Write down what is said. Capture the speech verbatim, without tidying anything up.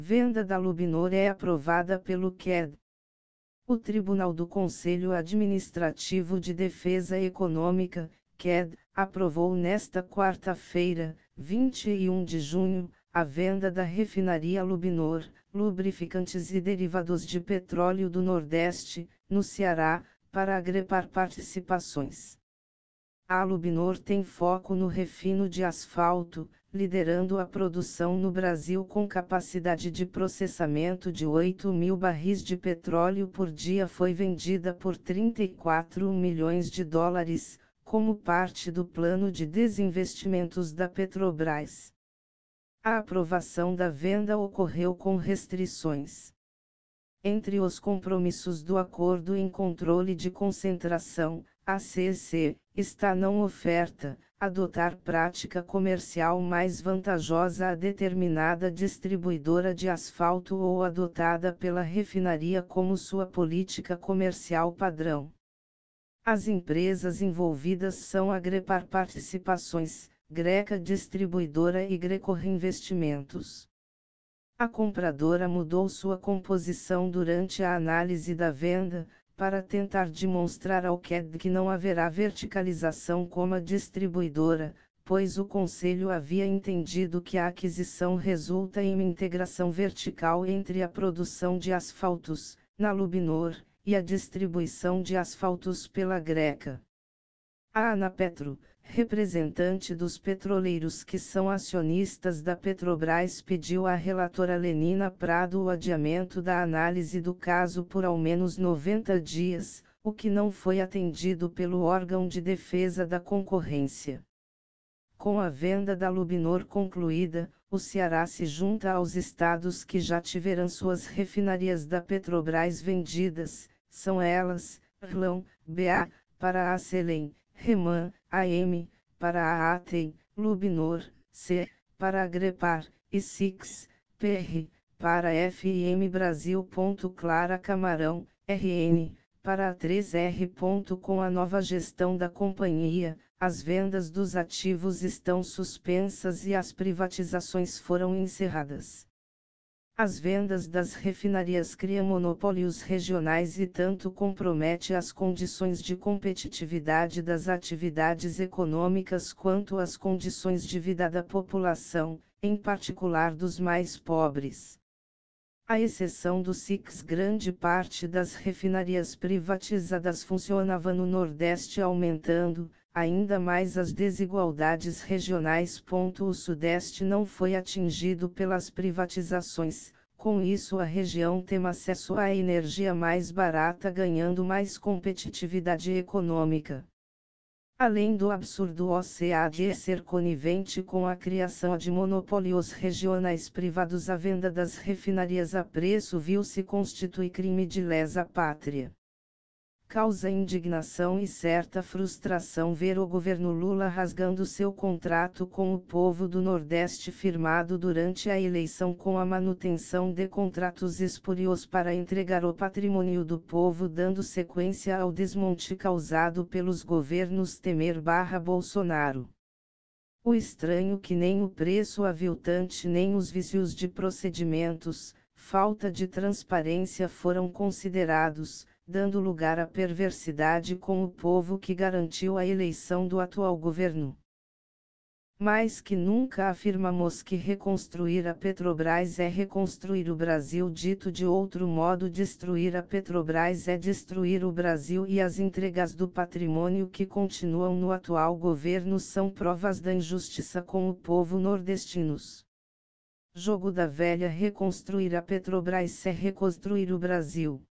Venda da Lubinor é aprovada pelo C E D. O Tribunal do Conselho Administrativo de Defesa Econômica, C E D, aprovou nesta quarta-feira, vinte e um de junho, a venda da refinaria Lubinor, lubrificantes e derivados de petróleo do Nordeste, no Ceará, para agrepar participações. A Lubinor tem foco no refino de asfalto, liderando a produção no Brasil com capacidade de processamento de oito mil barris de petróleo por dia. Foi vendida por trinta e quatro milhões de dólares, como parte do plano de desinvestimentos da Petrobras. A aprovação da venda ocorreu com restrições. Entre os compromissos do Acordo em Controle de Concentração, A C C, está não oferta, adotar prática comercial mais vantajosa a determinada distribuidora de asfalto ou adotada pela refinaria como sua política comercial padrão. As empresas envolvidas são a Agrepar Participações, Greca Distribuidora e Greco Reinvestimentos. A compradora mudou sua composição durante a análise da venda, para tentar demonstrar ao C E D que não haverá verticalização como a distribuidora, pois o Conselho havia entendido que a aquisição resulta em uma integração vertical entre a produção de asfaltos, na Lubinor, e a distribuição de asfaltos pela Greca. A Anapetro, representante dos petroleiros que são acionistas da Petrobras, pediu à relatora Lenina Prado o adiamento da análise do caso por ao menos noventa dias, o que não foi atendido pelo órgão de defesa da concorrência. Com a venda da Lubinor concluída, o Ceará se junta aos estados que já tiveram suas refinarias da Petrobras vendidas, são elas, Rlão, B A, para a Selem, Reman, A M, para a Atem, Lubinor, C, para a Agrepar, e Six, P R, para F M Brasil. Clara Camarão, R N, para a três R. Com a nova gestão da companhia, as vendas dos ativos estão suspensas e as privatizações foram encerradas. As vendas das refinarias criam monopólios regionais e tanto compromete as condições de competitividade das atividades econômicas quanto as condições de vida da população, em particular dos mais pobres. À exceção do Six, grande parte das refinarias privatizadas funcionava no Nordeste, aumentando ainda mais as desigualdades regionais. O Sudeste não foi atingido pelas privatizações, com isso a região tem acesso à energia mais barata, ganhando mais competitividade econômica. Além do absurdo O C A de ser conivente com a criação de monopólios regionais privados, a venda das refinarias a preço vil se constitui crime de lesa pátria. Causa indignação e certa frustração ver o governo Lula rasgando seu contrato com o povo do Nordeste firmado durante a eleição, com a manutenção de contratos espúrios para entregar o patrimônio do povo, dando sequência ao desmonte causado pelos governos Temer barra Bolsonaro. O estranho que nem o preço aviltante nem os vícios de procedimentos, falta de transparência foram considerados, dando lugar à perversidade com o povo que garantiu a eleição do atual governo. Mais que nunca afirmamos que reconstruir a Petrobras é reconstruir o Brasil. Dito de outro modo, destruir a Petrobras é destruir o Brasil, e as entregas do patrimônio que continuam no atual governo são provas da injustiça com o povo nordestinos. Jogo da velha: reconstruir a Petrobras é reconstruir o Brasil.